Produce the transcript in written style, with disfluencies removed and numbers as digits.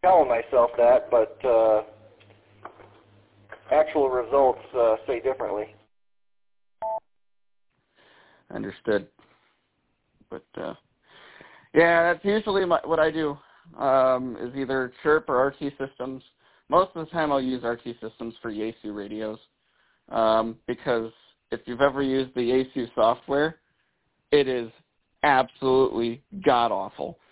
telling myself that, but actual results say differently. Understood. But yeah, that's usually what I do. Is either Chirp or RT Systems. Most of the time I'll use RT Systems for Yaesu radios because if you've ever used the Yaesu software, it is absolutely god-awful.